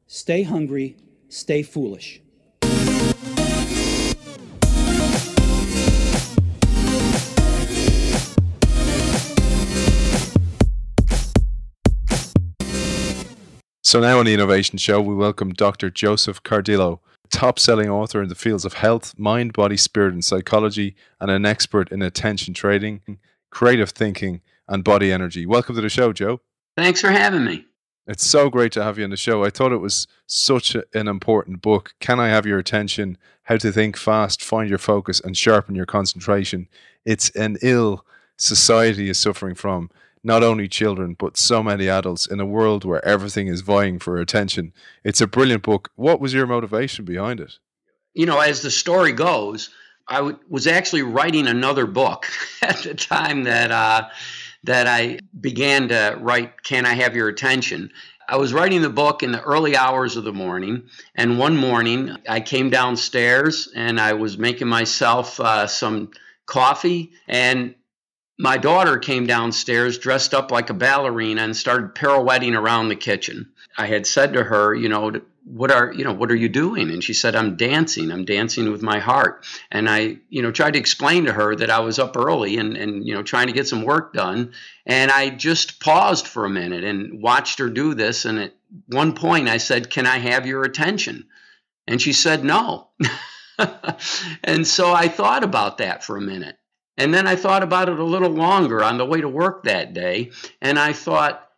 Stay hungry, stay foolish. So now on the Innovation Show, we welcome Dr. Joseph Cardillo, top-selling author in the fields of health, mind, body, spirit, and psychology, and an expert in attention trading, creative thinking, and body energy. Welcome to the show, Joe. Thanks for having me. It's so great to have you on the show. I thought it was such an important book. Can I Have Your Attention? How to Think Fast, Find Your Focus, and Sharpen Your Concentration. It's an ill society is suffering from. Not only children, but so many adults in a world where everything is vying for attention. It's a brilliant book. What was your motivation behind it? You know, as the story goes, I was actually writing another book at the time that I began to write Can I Have Your Attention? I was writing the book in the early hours of the morning, and one morning I came downstairs and I was making myself some coffee, and my daughter came downstairs dressed up like a ballerina and started pirouetting around the kitchen. I had said to her, what are you doing? And she said, I'm dancing with my heart. And I, tried to explain to her that I was up early and trying to get some work done. And I just paused for a minute and watched her do this. And at one point I said, can I have your attention? And she said, no. And so I thought about that for a minute. And then I thought about it a little longer on the way to work that day. And I thought,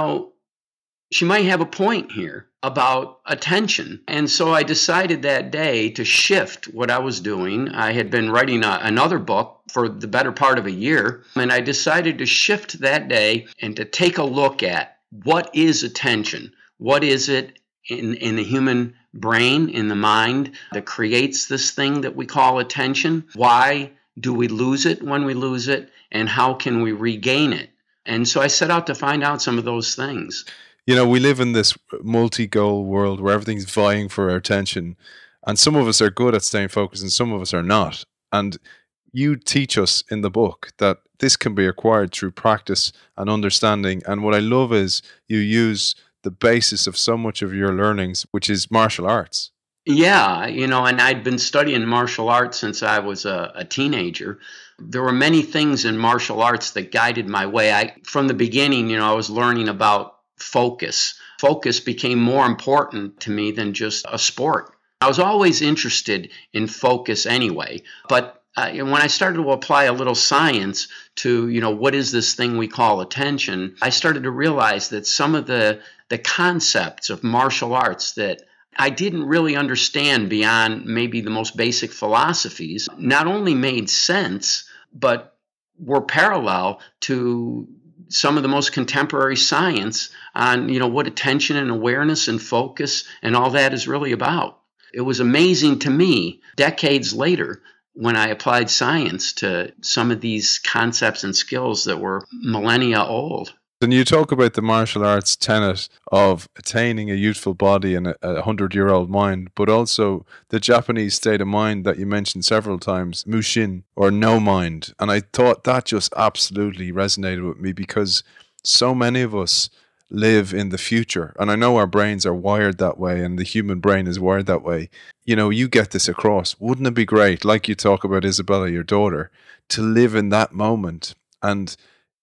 she might have a point here about attention. And so I decided that day to shift what I was doing. I had been writing another book for the better part of a year. And I decided to shift that day and to take a look at what is attention? What is it in the human brain, in the mind, that creates this thing that we call attention? Why do we lose it when we lose it? And how can we regain it? And so I set out to find out some of those things. We live in this multi-goal world where everything's vying for our attention. And some of us are good at staying focused and some of us are not. And you teach us in the book that this can be acquired through practice and understanding. And what I love is you use the basis of so much of your learnings, which is martial arts. Yeah, and I'd been studying martial arts since I was a teenager. There were many things in martial arts that guided my way. From the beginning, I was learning about focus. Focus became more important to me than just a sport. I was always interested in focus anyway, but when I started to apply a little science to, what is this thing we call attention, I started to realize that some of the concepts of martial arts that I didn't really understand beyond maybe the most basic philosophies not only made sense, but were parallel to some of the most contemporary science on, what attention and awareness and focus and all that is really about. It was amazing to me decades later when I applied science to some of these concepts and skills that were millennia old. And you talk about the martial arts tenet of attaining a youthful body and a 100-year-old mind, but also the Japanese state of mind that you mentioned several times, mushin, or no mind. And I thought that just absolutely resonated with me because so many of us live in the future. And I know our brains are wired that way and the human brain is wired that way. You get this across. Wouldn't it be great, like you talk about Isabella, your daughter, to live in that moment and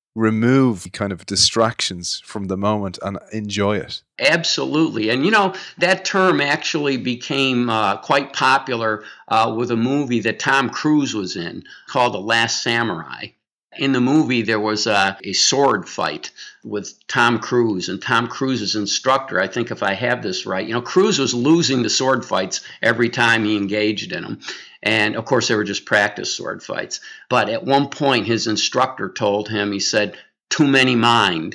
remove kind of distractions from the moment and enjoy it? Absolutely. And, that term actually became quite popular with a movie that Tom Cruise was in called The Last Samurai. In the movie, there was a sword fight with Tom Cruise and Tom Cruise's instructor. I think if I have this right, Cruise was losing the sword fights every time he engaged in them. And of course, they were just practice sword fights. But at one point, his instructor told him, he said, too many mind.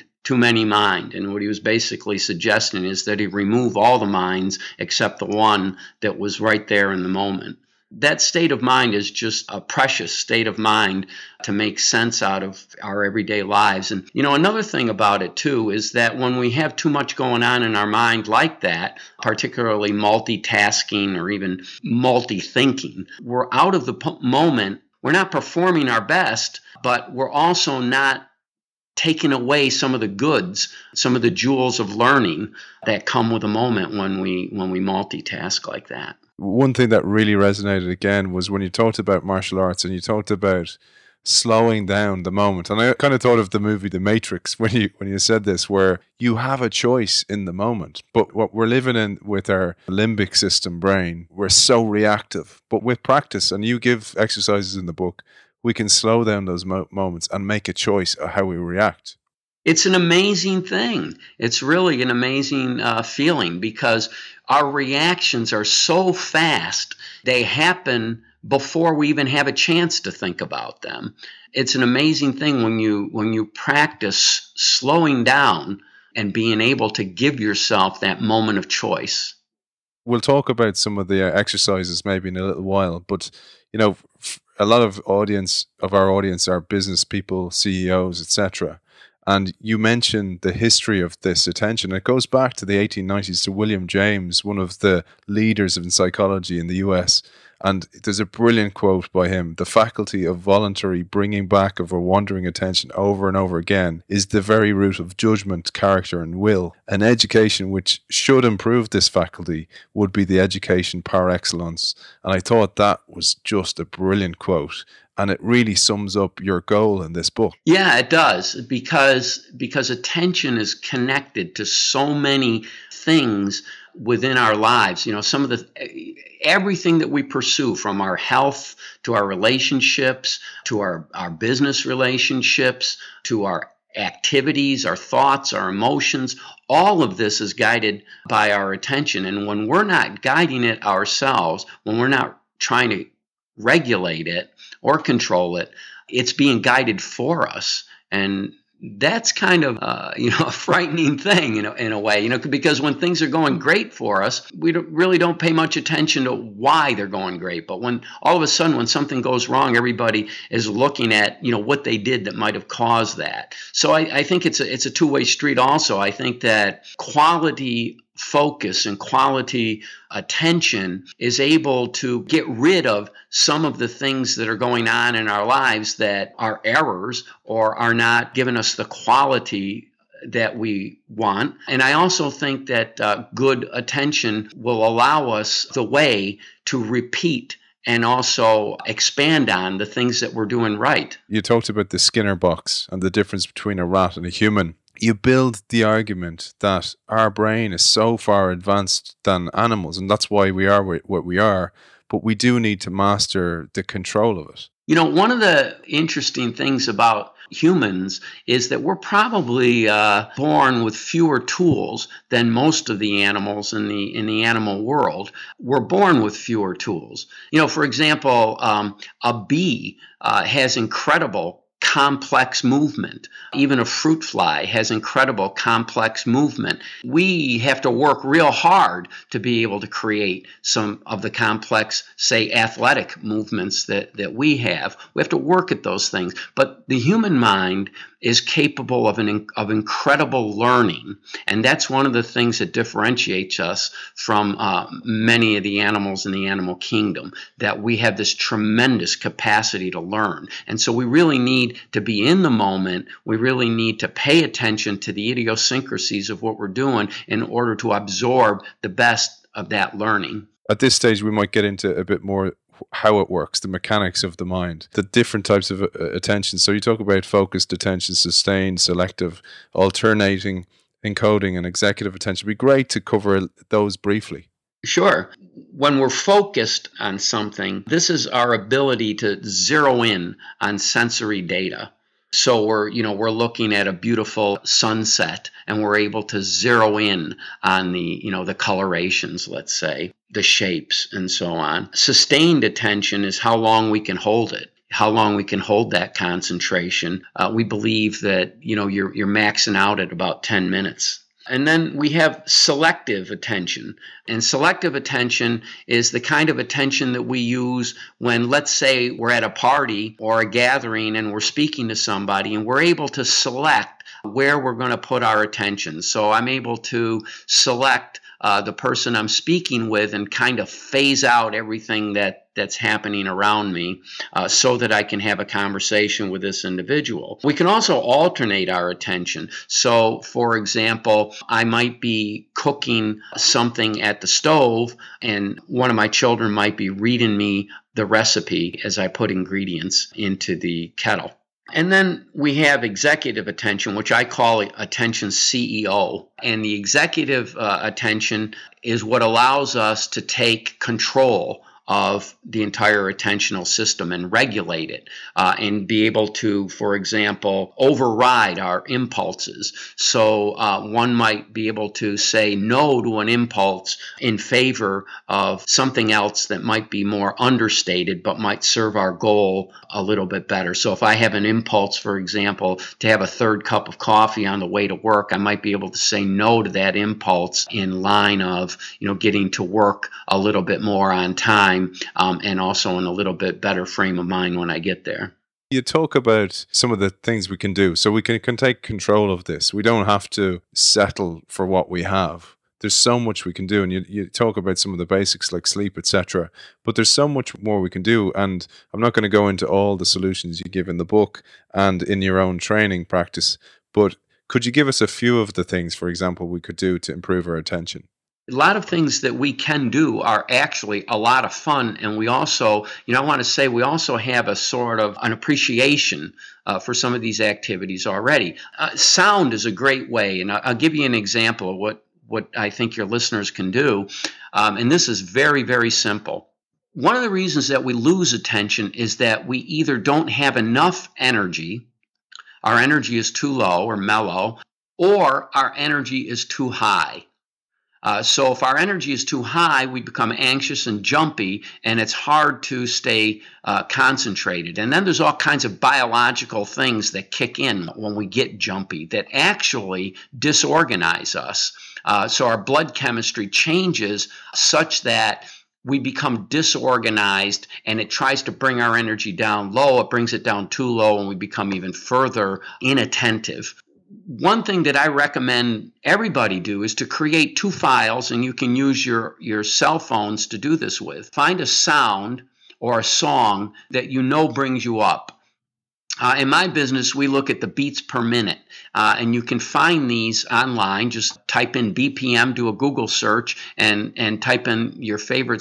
And what he was basically suggesting is that he remove all the minds except the one that was right there in the moment. That state of mind is just a precious state of mind to make sense out of our everyday lives. And, another thing about it, too, is that when we have too much going on in our mind like that, particularly multitasking or even multi-thinking, we're out of the moment. We're not performing our best, but we're also not taking away some of the goods, some of the jewels of learning that come with a moment when we multitask like that. One thing that really resonated again was when you talked about martial arts and you talked about slowing down the moment. And I kind of thought of the movie The Matrix when you said this, where you have a choice in the moment. But what we're living in with our limbic system brain, we're so reactive. But with practice, and you give exercises in the book, we can slow down those moments and make a choice of how we react. It's an amazing thing. It's really an amazing feeling, because our reactions are so fast. They happen before we even have a chance to think about them. It's an amazing thing when you practice slowing down and being able to give yourself that moment of choice. We'll talk about some of the exercises maybe in a little while, but a lot of our audience are business people, CEOs, etc. And you mentioned the history of this attention. It goes back to the 1890s to William James, one of the leaders in psychology in the US. And there's a brilliant quote by him: "The faculty of voluntary bringing back of a wandering attention over and over again is the very root of judgment, character, and will. An education which should improve this faculty would be the education par excellence." And I thought that was just a brilliant quote. And it really sums up your goal in this book. Yeah, it does, because attention is connected to so many things within our lives. Some of everything that we pursue, from our health to our relationships, to our business relationships, to our activities, our thoughts, our emotions, all of this is guided by our attention. And when we're not guiding it ourselves, when we're not trying to regulate it or control it, it's being guided for us. And that's kind of a frightening thing, in a way, because when things are going great for us, we really don't pay much attention to why they're going great. But when all of a sudden, when something goes wrong, everybody is looking at, what they did that might have caused that. So I think it's a two-way street also. I think that quality focus and quality attention is able to get rid of some of the things that are going on in our lives that are errors or are not giving us the quality that we want. And I also think that good attention will allow us the way to repeat and also expand on the things that we're doing right. You talked about the Skinner box and the difference between a rat and a human. You build the argument that our brain is so far advanced than animals, and that's why we are what we are, but we do need to master the control of it. One of the interesting things about humans is that we're probably born with fewer tools than most of the animals in the animal world. We're born with fewer tools. For example, a bee has incredible complex movement. Even a fruit fly has incredible complex movement. We have to work real hard to be able to create some of the complex, say, athletic movements that we have. We have to work at those things. But the human mind is capable of incredible learning. And that's one of the things that differentiates us from many of the animals in the animal kingdom, that we have this tremendous capacity to learn. And so we really need to be in the moment. We really need to pay attention to the idiosyncrasies of what we're doing in order to absorb the best of that learning. At this stage, we might get into a bit more how it works, the mechanics of the mind, the different types of attention. So you talk about focused attention, sustained, selective, alternating, encoding, and executive attention. It'd be great to cover those briefly. Sure. When we're focused on something, this is our ability to zero in on sensory data. So we're looking at a beautiful sunset and we're able to zero in on the colorations, let's say, the shapes and so on. Sustained attention is how long we can hold it, how long we can hold that concentration. We believe that, you're maxing out at about 10 minutes. And then we have selective attention. And selective attention is the kind of attention that we use when, let's say, we're at a party or a gathering and we're speaking to somebody and we're able to select where we're going to put our attention. So I'm able to select the person I'm speaking with and kind of phase out everything that that's happening around me so that I can have a conversation with this individual. We can also alternate our attention. So, for example, I might be cooking something at the stove, and one of my children might be reading me the recipe as I put ingredients into the kettle. And then we have executive attention, which I call attention CEO. And the executive attention is what allows us to take control of the entire attentional system and regulate it and be able to, for example, override our impulses. So one might be able to say no to an impulse in favor of something else that might be more understated but might serve our goal a little bit better. So if I have an impulse, for example, to have a third cup of coffee on the way to work, I might be able to say no to that impulse in line of, getting to work a little bit more on time. And also in a little bit better frame of mind when I get there. You talk about some of the things we can do. So we can take control of this. We don't have to settle for what we have. There's so much we can do. And you talk about some of the basics like sleep, etc. But there's so much more we can do. And I'm not going to go into all the solutions you give in the book and in your own training practice. But could you give us a few of the things, for example, we could do to improve our attention? A lot of things that we can do are actually a lot of fun. And we also, I want to say we also have a sort of an appreciation for some of these activities already. Sound is a great way. And I'll give you an example of what I think your listeners can do. And this is very, very simple. One of the reasons that we lose attention is that we either don't have enough energy, our energy is too low or mellow, or our energy is too high. So if our energy is too high, we become anxious and jumpy, and it's hard to stay concentrated. And then there's all kinds of biological things that kick in when we get jumpy that actually disorganize us. So our blood chemistry changes such that we become disorganized, and it tries to bring our energy down low. It brings it down too low, and we become even further inattentive. One thing that I recommend everybody do is to create 2 files, and you can use your cell phones to do this with. Find a sound or a song that brings you up. In my business, we look at the beats per minute, and you can find these online. Just type in BPM, do a Google search, and type in your favorite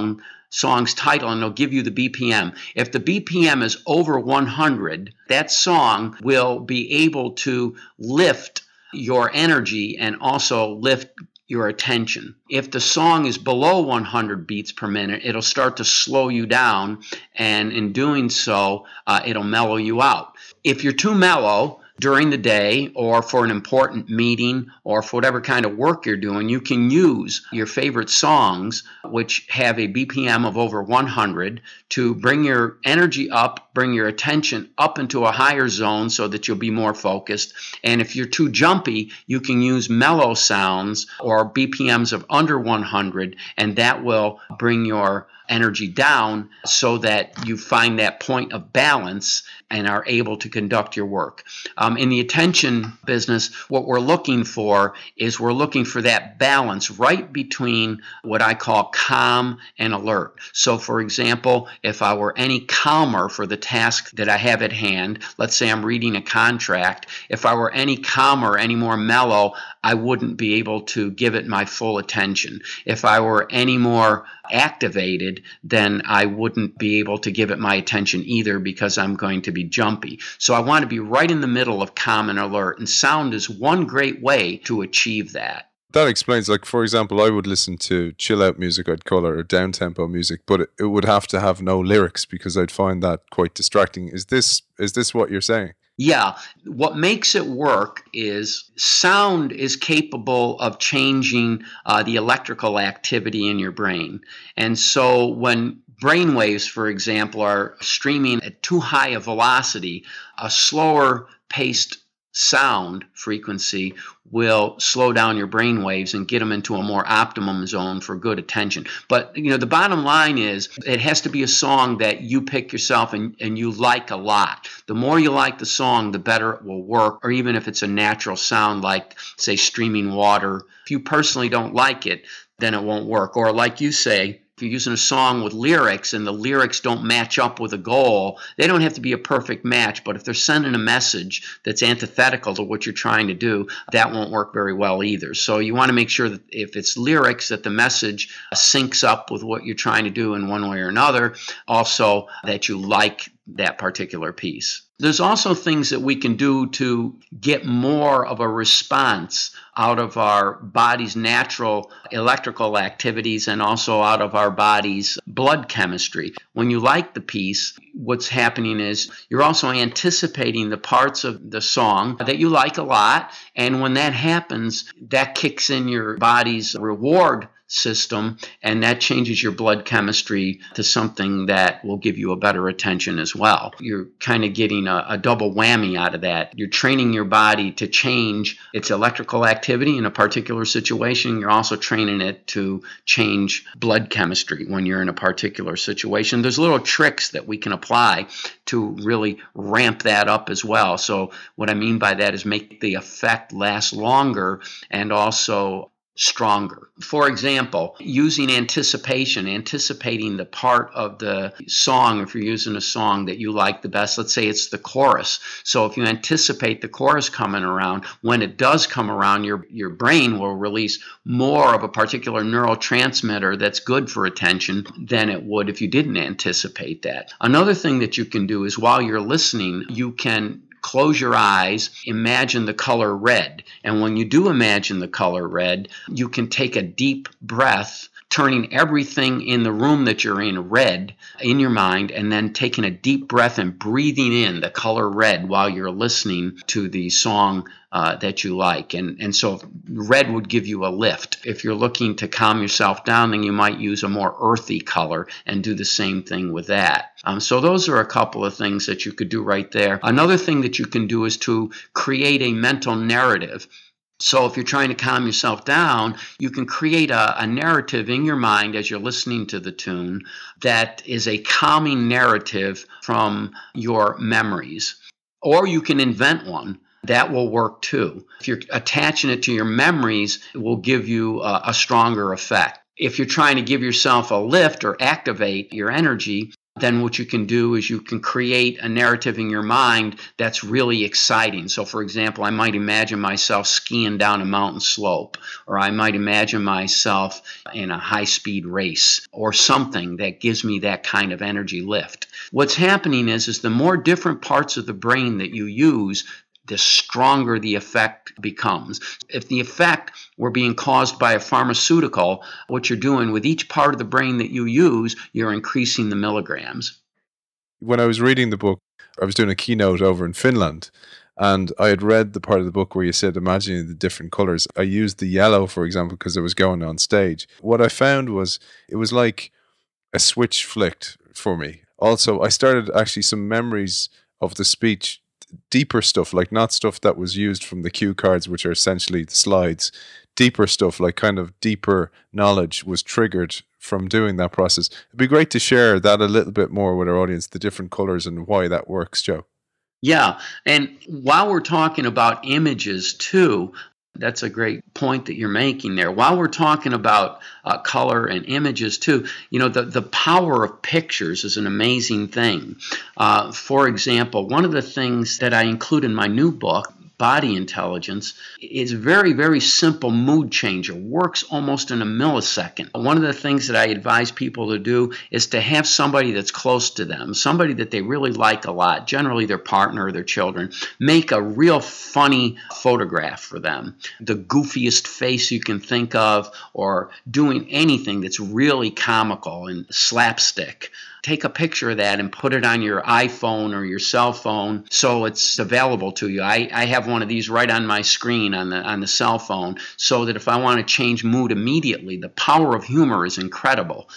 song's title, and it'll give you the BPM. If the BPM is over 100, that song will be able to lift your energy and also lift your attention. If the song is below 100 beats per minute, it'll start to slow you down, and in doing so, it'll mellow you out. If you're too mellow during the day or for an important meeting or for whatever kind of work you're doing, you can use your favorite songs, which have a BPM of over 100, to bring your energy up, bring your attention up into a higher zone so that you'll be more focused. And if you're too jumpy, you can use mellow sounds or BPMs of under 100, and that will bring your energy down so that you find that point of balance and are able to conduct your work. In the attention business, what we're looking for is that balance right between what I call calm and alert. So, for example, if I were any calmer for the task that I have at hand, let's say I'm reading a contract, if I were any calmer, any more mellow, I wouldn't be able to give it my full attention. If I were any more activated, then I wouldn't be able to give it my attention either, because I'm going to be jumpy. So I want to be right in the middle of calm and alert, and sound is one great way to achieve that. That explains, like, for example, I would listen to chill out music, I'd call it, or down tempo music, but it would have to have no lyrics because I'd find that quite distracting. Is this what you're saying? Yeah. What makes it work is sound is capable of changing the electrical activity in your brain. And so when brain waves, for example, are streaming at too high a velocity, a slower paced sound frequency will slow down your brain waves and get them into a more optimum zone for good attention. But the bottom line is it has to be a song that you pick yourself and you like a lot. The more you like the song, the better it will work, or even if it's a natural sound like, say, streaming water. If you personally don't like it, then it won't work. Or like you say, If you're using a song with lyrics and the lyrics don't match up with a goal, they don't have to be a perfect match, but if they're sending a message that's antithetical to what you're trying to do, that won't work very well either. So you want to make sure that if it's lyrics, that the message syncs up with what you're trying to do in one way or another. Also, that you like that particular piece. There's also things that we can do to get more of a response out of our body's natural electrical activities and also out of our body's blood chemistry. When you like the piece, what's happening is you're also anticipating the parts of the song that you like a lot. And when that happens, that kicks in your body's reward system, and that changes your blood chemistry to something that will give you a better attention as well. You're kind of getting a double whammy out of that. You're training your body to change its electrical activity in a particular situation. You're also training it to change blood chemistry when you're in a particular situation. There's little tricks that we can apply to really ramp that up as well. So what I mean by that is make the effect last longer and also stronger. For example, using anticipating the part of the song, if you're using a song that you like the best, let's say it's the chorus. So if you anticipate the chorus coming around, when it does come around, your brain will release more of a particular neurotransmitter that's good for attention than it would if you didn't anticipate that. Another thing that you can do is while you're listening, you can close your eyes, imagine the color red. And when you do imagine the color red, you can take a deep breath, turning everything in the room that you're in red in your mind, and then taking a deep breath and breathing in the color red while you're listening to the song that you like. And so red would give you a lift. If you're looking to calm yourself down, then you might use a more earthy color and do the same thing with that. So those are a couple of things that you could do right there. Another thing that you can do is to create a mental narrative. So if you're trying to calm yourself down, you can create a narrative in your mind as you're listening to the tune that is a calming narrative from your memories. Or you can invent one. That will work too. If you're attaching it to your memories, it will give you a stronger effect. If you're trying to give yourself a lift or activate your energy, then what you can do is you can create a narrative in your mind that's really exciting. So, for example, I might imagine myself skiing down a mountain slope, or I might imagine myself in a high-speed race, or something that gives me that kind of energy lift. What's happening is the more different parts of the brain that you use, the stronger the effect becomes. If the effect were being caused by a pharmaceutical, what you're doing with each part of the brain that you use, you're increasing the milligrams. When I was reading the book, I was doing a keynote over in Finland, and I had read the part of the book where you said imagining the different colors. I used the yellow, for example, because I was going on stage. What I found was it was like a switch flicked for me. Also, I started actually some memories of the speech, deeper stuff, like not stuff that was used from the cue cards, which are essentially the slides. Deeper stuff, like kind of deeper knowledge, was triggered from doing that process. It'd be great to share that a little bit more with our audience, the different colors and why that works, Joe. Yeah, and while we're talking about images too, that's a great point that you're making there. While we're talking about color and images too, you know, the power of pictures is an amazing thing. For example, one of the things that I include in my new book, Body Intelligence, is very, very simple mood changer, works almost in a millisecond. One of the things that I advise people to do is to have somebody that's close to them, somebody that they really like a lot, generally their partner or their children, make a real funny photograph for them. The goofiest face you can think of, or doing anything that's really comical and slapstick. Take a picture of that and put it on your iPhone or your cell phone so it's available to you. I have one of these right on my screen on the cell phone, so that if I want to change mood immediately, the power of humor is incredible.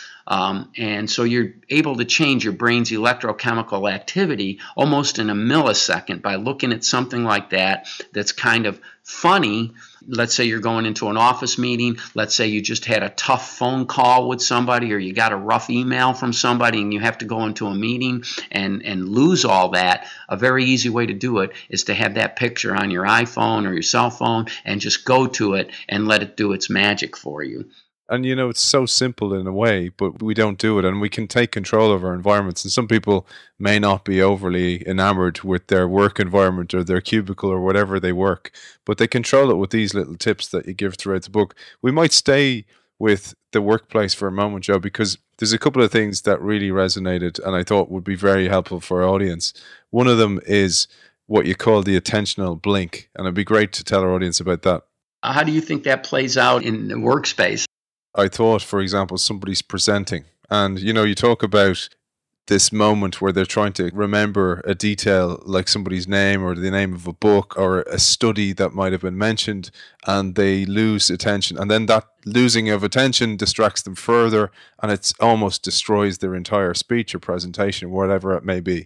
And so you're able to change your brain's electrochemical activity almost in a millisecond by looking at something like that that's kind of funny. Let's say you're going into an office meeting. Let's say you just had a tough phone call with somebody, or you got a rough email from somebody and you have to go into a meeting and lose all that. A very easy way to do it is to have that picture on your iPhone or your cell phone and just go to it and let it do its magic for you. And it's so simple in a way, but we don't do it, and we can take control of our environments. And some people may not be overly enamored with their work environment or their cubicle or whatever they work, but they control it with these little tips that you give throughout the book. We might stay with the workplace for a moment, Joe, because there's a couple of things that really resonated and I thought would be very helpful for our audience. One of them is what you call the attentional blink, and it'd be great to tell our audience about that. How do you think that plays out in the workspace? I thought, for example, somebody's presenting, and you talk about this moment where they're trying to remember a detail like somebody's name or the name of a book or a study that might have been mentioned, and they lose attention, and then that losing of attention distracts them further, and it almost destroys their entire speech or presentation, whatever it may be.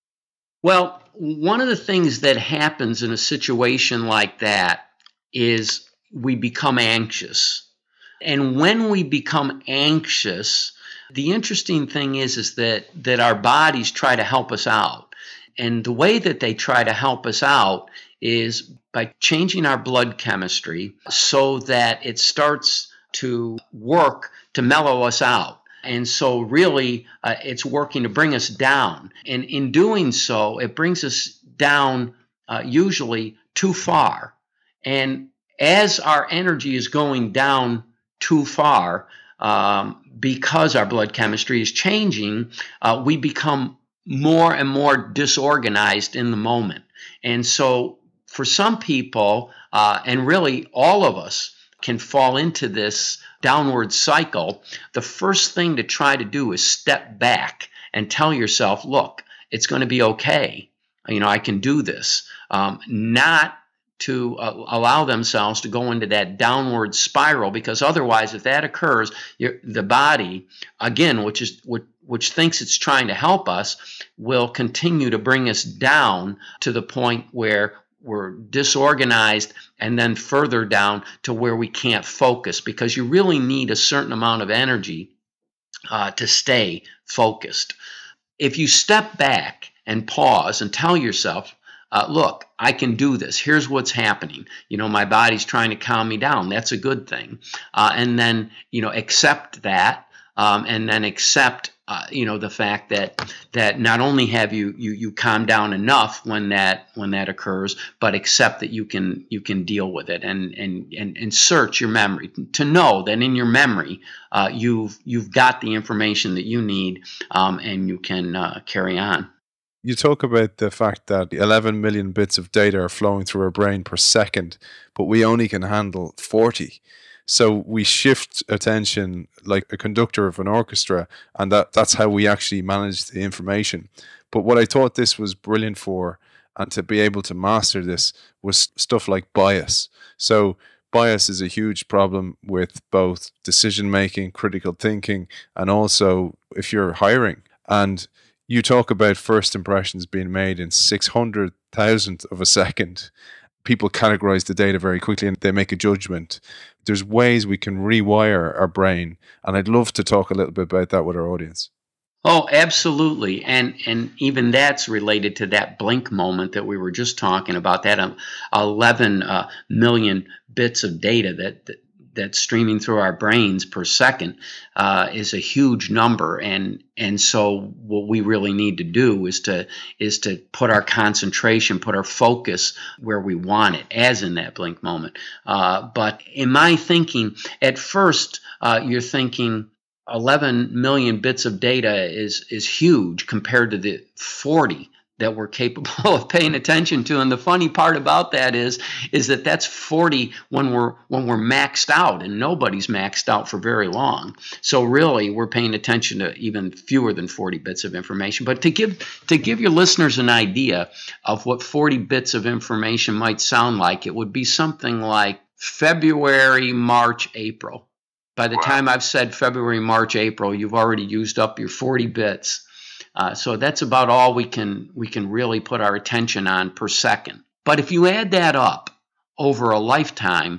Well, one of the things that happens in a situation like that is we become anxious. And when we become anxious, the interesting thing is that our bodies try to help us out. And the way that they try to help us out is by changing our blood chemistry so that it starts to work to mellow us out. And so really, it's working to bring us down. And in doing so, it brings us down usually too far. And as our energy is going down too far, because our blood chemistry is changing, we become more and more disorganized in the moment. And so for some people, and really all of us, can fall into this downward cycle. The first thing to try to do is step back and tell yourself, look, it's going to be okay. I can do this. Not to allow themselves to go into that downward spiral, because otherwise, if that occurs, the body, again, which thinks it's trying to help us, will continue to bring us down to the point where we're disorganized, and then further down to where we can't focus, because you really need a certain amount of energy to stay focused. If you step back and pause and tell yourself, look, I can do this. Here's what's happening. My body's trying to calm me down. That's a good thing. And then, accept that, and then accept, the fact that not only have you calmed down enough when that occurs, but accept that you can deal with it and search your memory to know that in your memory, you've got the information that you need, and you can carry on. You talk about the fact that 11 million bits of data are flowing through our brain per second, but we only can handle 40. So we shift attention like a conductor of an orchestra, and that's how we actually manage the information. But what I thought this was brilliant for, and to be able to master this, was stuff like bias. So bias is a huge problem with both decision making, critical thinking, and also if you're hiring. And you talk about first impressions being made in 600,000th of a second. People categorize the data very quickly and they make a judgment. There's ways we can rewire our brain, and I'd love to talk a little bit about that with our audience. Oh, absolutely. And even that's related to that blink moment that we were just talking about, that 11 million bits of data that's streaming through our brains per second is a huge number. And so what we really need to do is to put our concentration, put our focus where we want it, as in that blink moment. But in my thinking, at first, you're thinking 11 million bits of data is huge compared to the 40 that we're capable of paying attention to. And the funny part about that is that that's 40 when we're maxed out, and nobody's maxed out for very long. So really, we're paying attention to even fewer than 40 bits of information. But to give your listeners an idea of what 40 bits of information might sound like, it would be something like February, March, April. By the time I've said February, March, April, you've already used up your 40 bits. So that's about all we can really put our attention on per second. But if you add that up over a lifetime,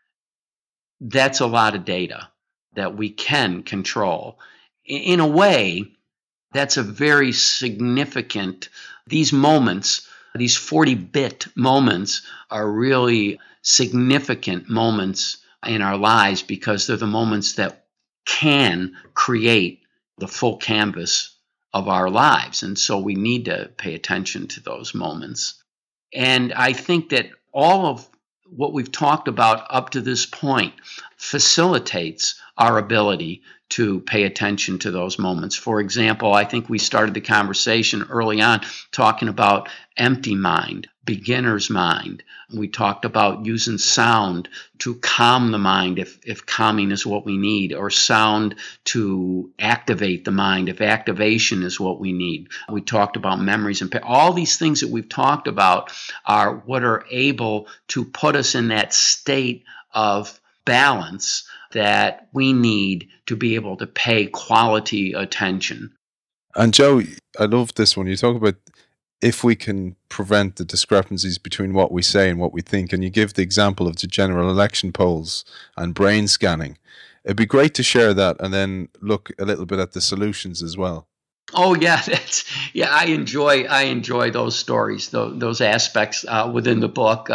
that's a lot of data that we can control. In a way, that's a very significant, these moments, these 40-bit moments are really significant moments in our lives because they're the moments that can create the full canvas of our lives. And so we need to pay attention to those moments. And I think that all of what we've talked about up to this point facilitates our ability to pay attention to those moments. For example, I think we started the conversation early on talking about empty mind, beginner's mind. We talked about using sound to calm the mind if calming is what we need, or sound to activate the mind if activation is what we need. We talked about memories and all these things that we've talked about are what are able to put us in that state of balance that we need to be able to pay quality attention. And Joe, I love this one. You talk about if we can prevent the discrepancies between what we say and what we think, and you give the example of the general election polls and brain scanning. It'd be great to share that and then look a little bit at the solutions as well. Oh yeah, I enjoy those stories, those aspects within the book.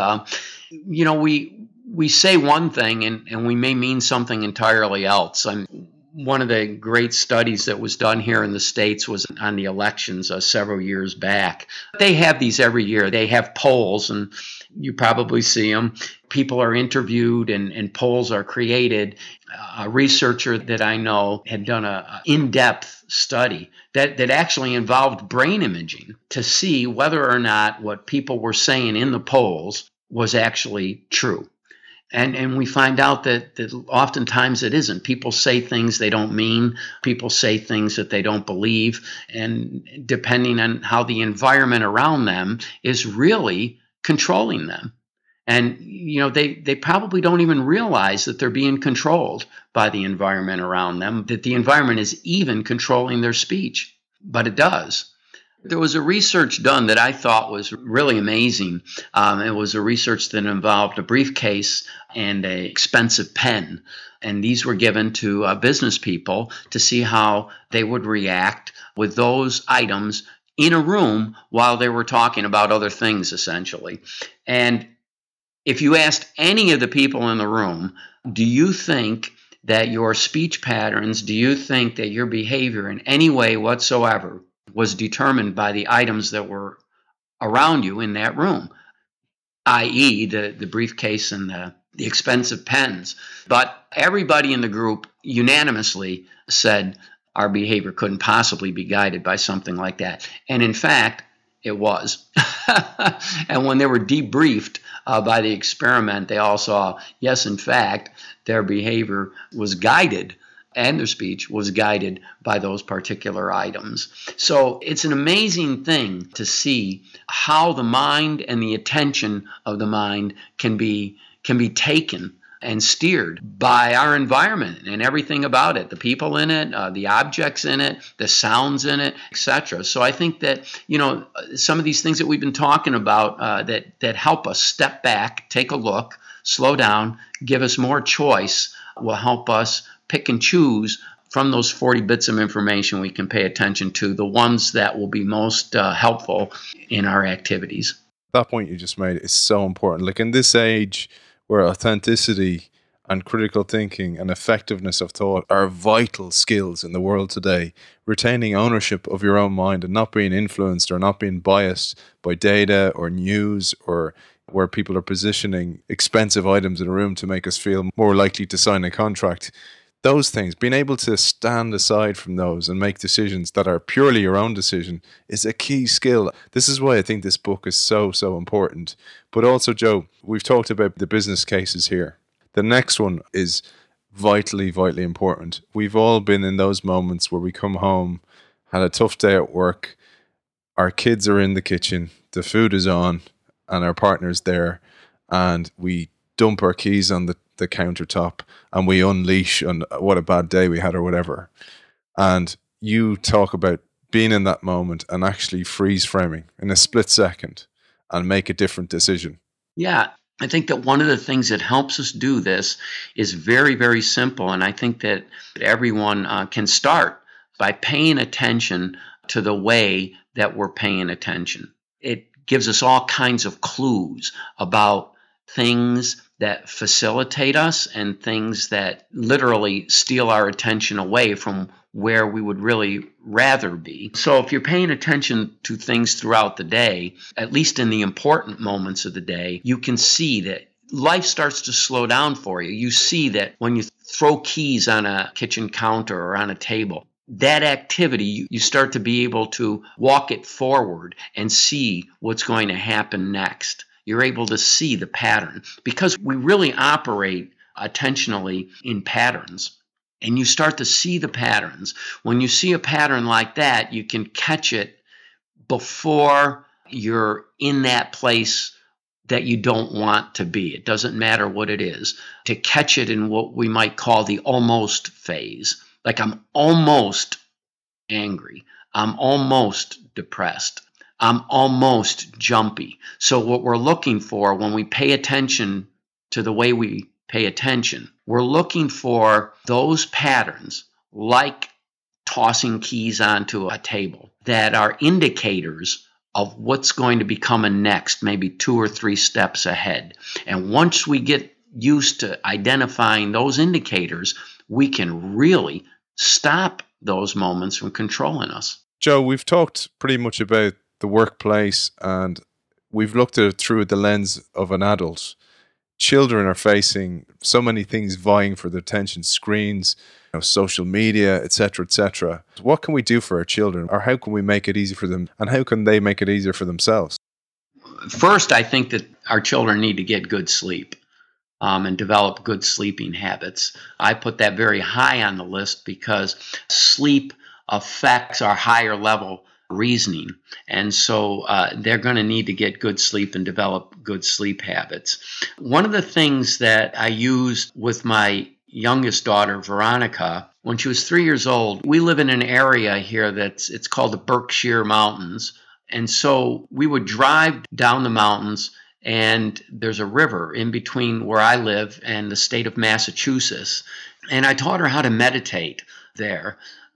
We say one thing and we may mean something entirely else. One of the great studies that was done here in the States was on the elections several years back. They have these every year. They have polls, and you probably see them. People are interviewed and polls are created. A researcher that I know had done an in-depth study that actually involved brain imaging to see whether or not what people were saying in the polls was actually true. And we find out that oftentimes it isn't. People say things they don't mean. People say things that they don't believe. And depending on how the environment around them is really controlling them. And, they probably don't even realize that they're being controlled by the environment around them, that the environment is even controlling their speech. But it does. There was a research done that I thought was really amazing. It was a research that involved a briefcase and an expensive pen. And these were given to business people to see how they would react with those items in a room while they were talking about other things, essentially. And if you asked any of the people in the room, do you think that your speech patterns, do you think that your behavior in any way whatsoever was determined by the items that were around you in that room, i.e. the briefcase and the expensive pens? But everybody in the group unanimously said our behavior couldn't possibly be guided by something like that. And in fact, it was. And when they were debriefed by the experiment, they all saw, yes, in fact, their behavior was guided and their speech was guided by those particular items. So it's an amazing thing to see how the mind and the attention of the mind can be taken and steered by our environment and everything about it, the people in it, the objects in it, the sounds in it, etc. So I think that, some of these things that we've been talking about that help us step back, take a look, slow down, give us more choice, will help us pick and choose from those 40 bits of information we can pay attention to, the ones that will be most helpful in our activities. That point you just made is so important. Like in this age where authenticity and critical thinking and effectiveness of thought are vital skills in the world today, retaining ownership of your own mind and not being influenced or not being biased by data or news or where people are positioning expensive items in a room to make us feel more likely to sign a contract. Those things, being able to stand aside from those and make decisions that are purely your own decision is a key skill. This is why I think this book is so, so important. But also, Joe, we've talked about the business cases here. The next one is vitally, vitally important. We've all been in those moments where we come home, had a tough day at work, our kids are in the kitchen, the food is on, and our partner's there, and we dump our keys on the countertop and we unleash on what a bad day we had or whatever. And you talk about being in that moment and actually freeze framing in a split second and make a different decision. Yeah, I think that one of the things that helps us do this is very, very simple. And I think that everyone can start by paying attention to the way that we're paying attention. It gives us all kinds of clues about things that facilitate us and things that literally steal our attention away from where we would really rather be. So if you're paying attention to things throughout the day, at least in the important moments of the day, you can see that life starts to slow down for you. You see that when you throw keys on a kitchen counter or on a table, that activity, you start to be able to walk it forward and see what's going to happen next. You're able to see the pattern because we really operate attentionally in patterns. And you start to see the patterns. When you see a pattern like that, you can catch it before you're in that place that you don't want to be. It doesn't matter what it is. To catch it in what we might call the almost phase. Like I'm almost angry. I'm almost depressed. I'm almost jumpy. So what we're looking for when we pay attention to the way we pay attention, we're looking for those patterns like tossing keys onto a table that are indicators of what's going to be coming next, maybe 2 or 3 steps ahead. And once we get used to identifying those indicators, we can really stop those moments from controlling us. Joe, we've talked pretty much about the workplace and we've looked at it through the lens of an adult. Children are facing so many things vying for their attention, screens, social media, etc., etc. What can we do for our children, or how can we make it easy for them, and how can they make it easier for themselves? First, I think that our children need to get good sleep and develop good sleeping habits. I put that very high on the list because sleep affects our higher level reasoning. And so they're going to need to get good sleep and develop good sleep habits. One of the things that I used with my youngest daughter, Veronica, when she was 3 years old, we live in an area here it's called the Berkshire Mountains. And so we would drive down the mountains, and there's a river in between where I live and the state of Massachusetts. And I taught her how to meditate there.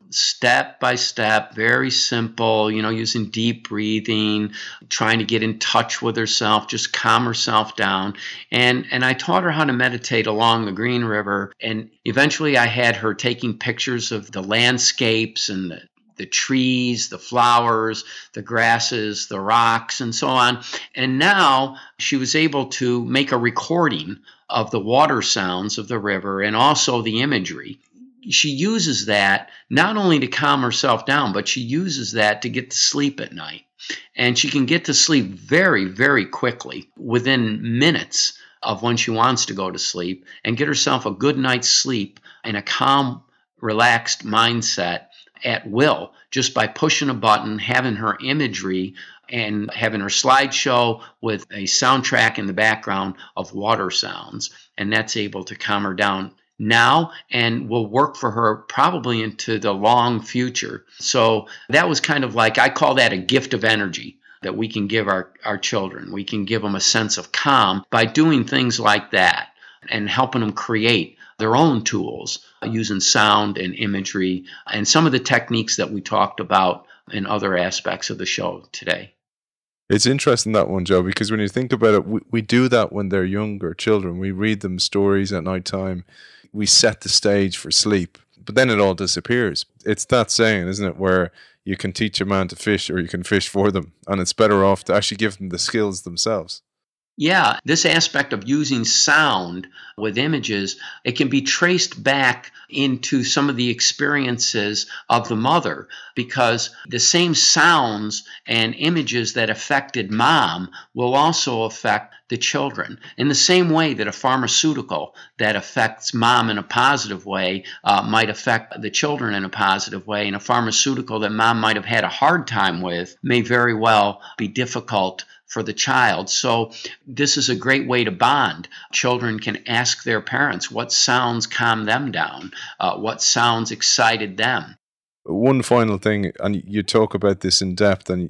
Step by step, very simple, using deep breathing, trying to get in touch with herself, just calm herself down. And I taught her how to meditate along the Green River. And eventually I had her taking pictures of the landscapes and the trees, the flowers, the grasses, the rocks, and so on. And now she was able to make a recording of the water sounds of the river and also the imagery. She uses that not only to calm herself down, but she uses that to get to sleep at night. And she can get to sleep very, very quickly, within minutes of when she wants to go to sleep, and get herself a good night's sleep in a calm, relaxed mindset at will, just by pushing a button, having her imagery, and having her slideshow with a soundtrack in the background of water sounds. And that's able to calm her down now and will work for her probably into the long future. So that was kind of like, I call that a gift of energy that we can give our children. We can give them a sense of calm by doing things like that and helping them create their own tools using sound and imagery and some of the techniques that we talked about in other aspects of the show today. It's interesting, that one, Joe, because when you think about it, we do that when they're younger children. We read them stories at night time. We set the stage for sleep, but then it all disappears. It's that saying, isn't it, where you can teach a man to fish or you can fish for them, and it's better off to actually give them the skills themselves. Yeah, this aspect of using sound with images, it can be traced back into some of the experiences of the mother, because the same sounds and images that affected mom will also affect the children. In the same way that a pharmaceutical that affects mom in a positive way might affect the children in a positive way, and a pharmaceutical that mom might have had a hard time with may very well be difficult for the child. So this is a great way to bond. Children can ask their parents what sounds calm them down, what sounds excited them. One final thing, and you talk about this in depth, and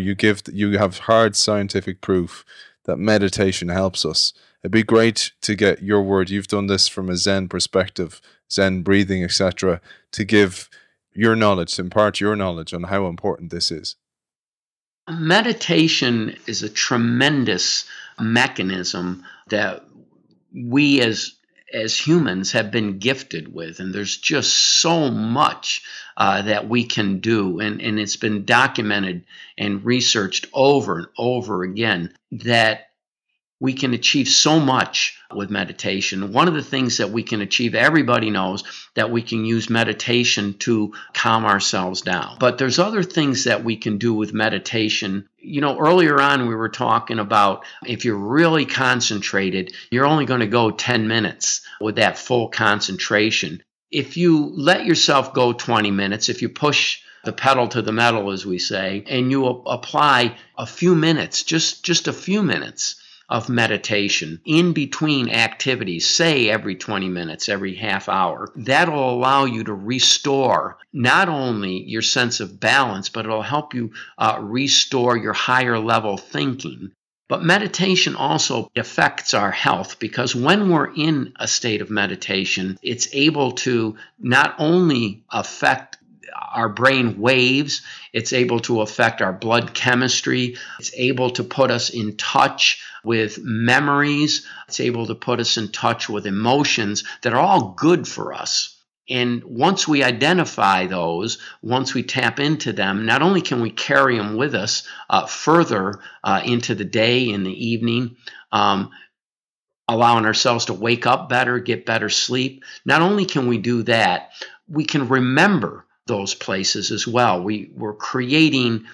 you have hard scientific proof that meditation helps us. It'd be great to get your word. You've done this from a Zen perspective, Zen breathing, etc., to give your knowledge, to impart your knowledge on how important this is. Meditation is a tremendous mechanism that we as humans have been gifted with, and there's just so much that we can do, and it's been documented and researched over and over again that we can achieve so much with meditation. One of the things that we can achieve, everybody knows that we can use meditation to calm ourselves down. But there's other things that we can do with meditation. Earlier on we were talking about if you're really concentrated, you're only going to go 10 minutes with that full concentration. If you let yourself go 20 minutes, if you push the pedal to the metal, as we say, and you apply a few minutes, just a few minutes of meditation in between activities, say every 20 minutes, every half hour, that'll allow you to restore not only your sense of balance, but it'll help you restore your higher level thinking. But meditation also affects our health, because when we're in a state of meditation, it's able to not only affect our brain waves, it's able to affect our blood chemistry, it's able to put us in touch with memories, it's able to put us in touch with emotions that are all good for us. And once we identify those, once we tap into them, not only can we carry them with us further into the day, in the evening, allowing ourselves to wake up better, get better sleep. Not only can we do that, we can remember those places as well. We're creating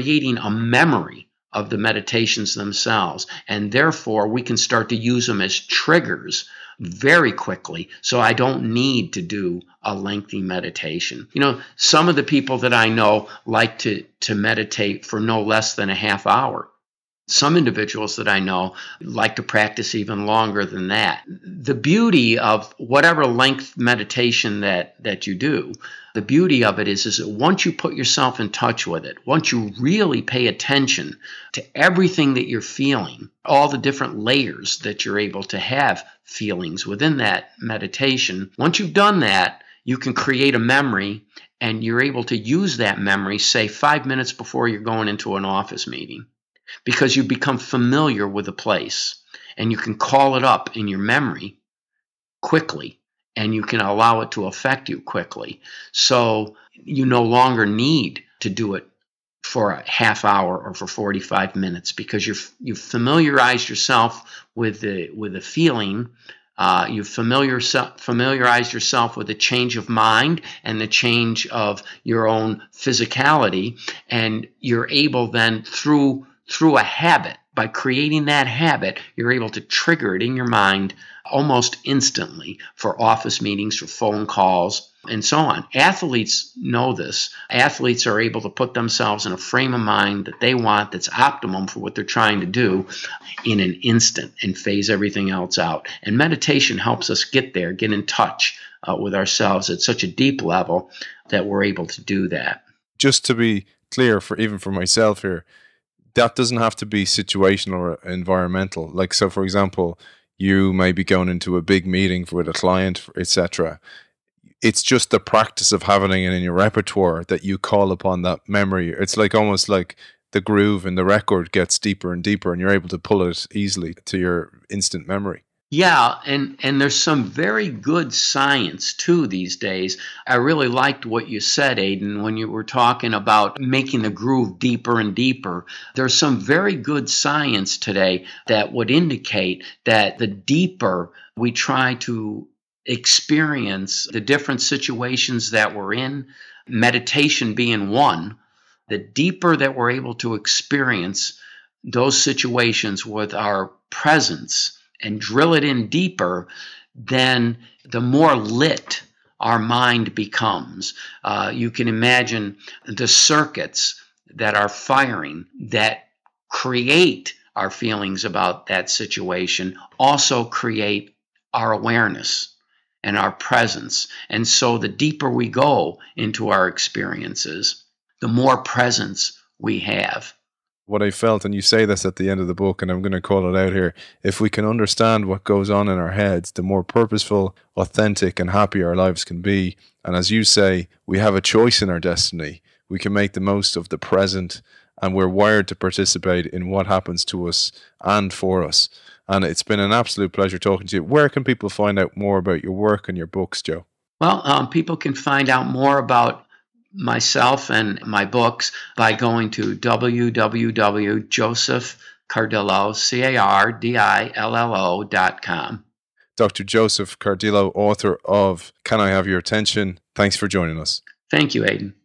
a memory of the meditations themselves, and therefore we can start to use them as triggers very quickly, so I don't need to do a lengthy meditation. Some of the people that I know like to meditate for no less than a half hour. Some individuals that I know like to practice even longer than that. The beauty of whatever length meditation that you do, the beauty of it is that once you put yourself in touch with it, once you really pay attention to everything that you're feeling, all the different layers that you're able to have feelings within that meditation, once you've done that, you can create a memory, and you're able to use that memory, say 5 minutes before you're going into an office meeting, because you become familiar with the place, and you can call it up in your memory quickly, and you can allow it to affect you quickly. So you no longer need to do it for a half hour or for 45 minutes, because you've familiarized yourself with the feeling. You've familiarized yourself with the change of mind and the change of your own physicality, and you're able then through a habit, by creating that habit, you're able to trigger it in your mind almost instantly for office meetings, for phone calls, and so on. Athletes know this. Athletes are able to put themselves in a frame of mind that they want, that's optimum for what they're trying to do, in an instant, and phase everything else out. And meditation helps us get there, get in touch with ourselves at such a deep level that we're able to do that. Just to be clear, even for myself here, that doesn't have to be situational or environmental. Like, so for example, you may be going into a big meeting with a client, etc. It's just the practice of having it in your repertoire that you call upon that memory. It's like almost like the groove in the record gets deeper and deeper, and you're able to pull it easily to your instant memory. Yeah, and there's some very good science too these days. I really liked what you said, Aidan, when you were talking about making the groove deeper and deeper. There's some very good science today that would indicate that the deeper we try to experience the different situations that we're in, meditation being one, the deeper that we're able to experience those situations with our presence and drill it in deeper, then the more lit our mind becomes. You can imagine the circuits that are firing that create our feelings about that situation also create our awareness and our presence. And so the deeper we go into our experiences, the more presence we have. What I felt, and you say this at the end of the book, and I'm going to call it out here, if we can understand what goes on in our heads, the more purposeful, authentic, and happy our lives can be. And as you say, we have a choice in our destiny. We can make the most of the present and we're wired to participate in what happens to us and for us. And it's been an absolute pleasure talking to you. Where can people find out more about your work and your books, Joe? Well, people can find out more about myself and my books by going to www.josephcardillo.com. Dr. Joseph Cardillo, author of Can I Have Your Attention? Thanks for joining us. Thank you, Aidan.